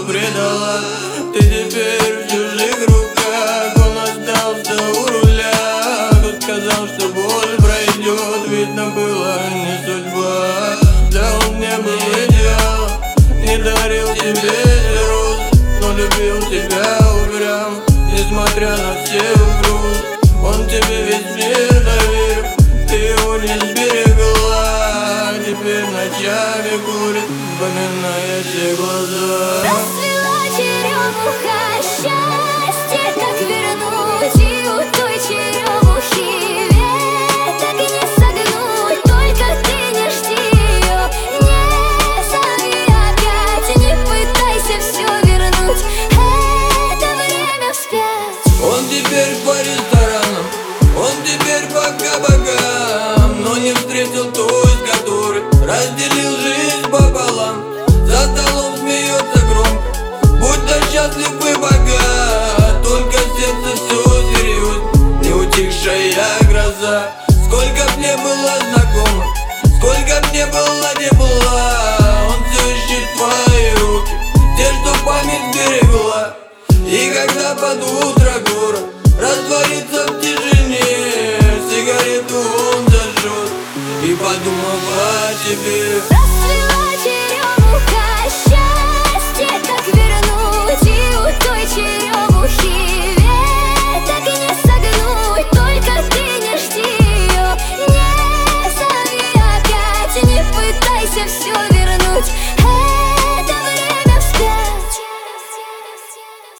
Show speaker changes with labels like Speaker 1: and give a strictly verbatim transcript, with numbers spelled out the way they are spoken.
Speaker 1: предала. Ты теперь в чужих руках, он остался у руля. Кто сказал, что боль пройдет, видно было не судьба. Да он не был идеал, не дарил тебе звезд, но любил тебя упрям, несмотря на все груз. Он тебе весь мир доверил, ты его не сберегла. Теперь ночами курит, вспоминая те глаза.
Speaker 2: Расцвела черемуха, счастье как вернуть, и у той черемухи веток не согнуть. Только ты не жди ее, не зови опять, не пытайся все вернуть, это время вспять.
Speaker 1: Он теперь по ресторанам, он теперь по кабакам, но не встретил той, с которой разделил жизнь пополам. За столом смеется громко, будто счастлив.